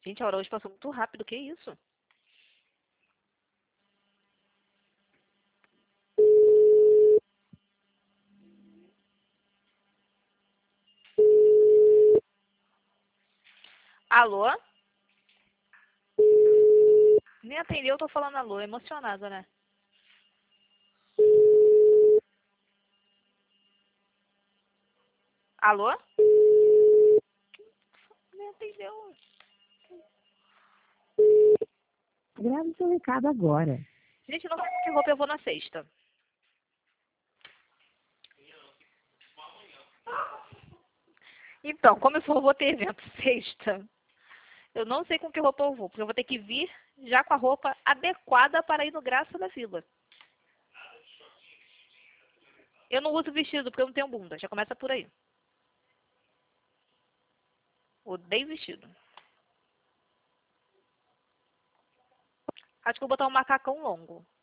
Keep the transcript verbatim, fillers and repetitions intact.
Gente, a hora hoje passou muito rápido, que isso? Alô? Nem atendeu, eu tô falando alô, emocionada, né? Alô? Nem atendeu. Grave seu recado agora. Gente, não sei com que roupa eu vou na sexta. Então, como eu só vou ter evento sexta, eu não sei com que roupa eu vou, porque eu vou ter que vir já com a roupa adequada para ir no Graça da Vila. Eu não uso vestido porque eu não tenho bunda, já começa por aí. Odeio vestido. Acho que vou botar um macacão longo.